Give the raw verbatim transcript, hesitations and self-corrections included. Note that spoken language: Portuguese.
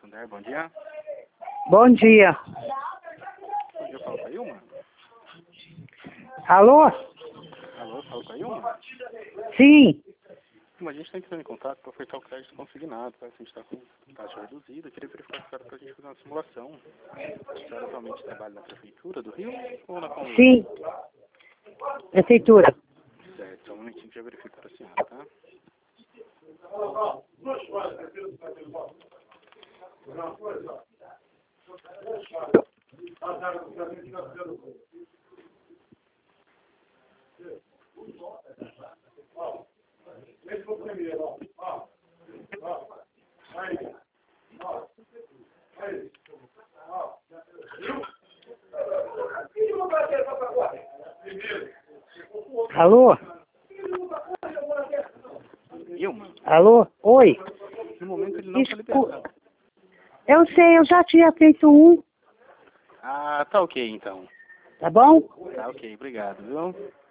André, bom dia. Bom dia. Bom dia, eu falo com a Ilma? Alô? Alô, eu falo com a Ilma? Sim. Ilma, a gente está entrando em contato para ofertar o crédito consignado, tá? A gente está com taxa reduzida, eu queria verificar se era para a gente fazer uma simulação. A senhora atualmente trabalha na Prefeitura do Rio ou na Comunidade? Sim. Prefeitura. Certo, só um momentinho que já verifico para a senhora, tá? Alô? Ilma, Alô? Oi. no momento ele não está Escu... liberado. Eu sei, eu já tinha feito um, Ah, tá ok então. tá bom? Tá ok, obrigado, viu?